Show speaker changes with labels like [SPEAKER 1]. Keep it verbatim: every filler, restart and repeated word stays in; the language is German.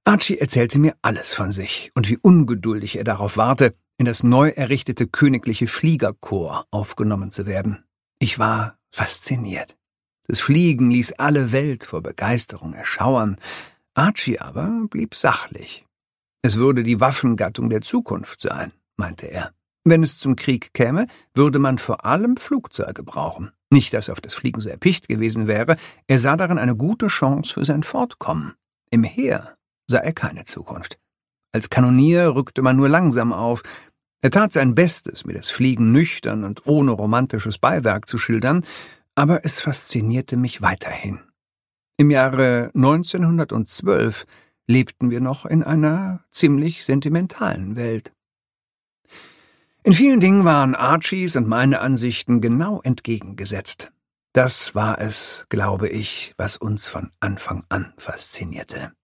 [SPEAKER 1] Archie erzählte mir alles von sich und wie ungeduldig er darauf warte, in das neu errichtete königliche Fliegerkorps aufgenommen zu werden. Ich war fasziniert. Das Fliegen ließ alle Welt vor Begeisterung erschauern. Archie aber blieb sachlich. Es würde die Waffengattung der Zukunft sein, meinte er. Wenn es zum Krieg käme, würde man vor allem Flugzeuge brauchen. Nicht, dass er auf das Fliegen so erpicht gewesen wäre, er sah darin eine gute Chance für sein Fortkommen. Im Heer sah er keine Zukunft. Als Kanonier rückte man nur langsam auf. Er tat sein Bestes, mir das Fliegen nüchtern und ohne romantisches Beiwerk zu schildern, aber es faszinierte mich weiterhin. Im Jahre neunzehnhundertzwölf lebten wir noch in einer ziemlich sentimentalen Welt. In vielen Dingen waren Archies und meine Ansichten genau entgegengesetzt. Das war es, glaube ich, was uns von Anfang an faszinierte.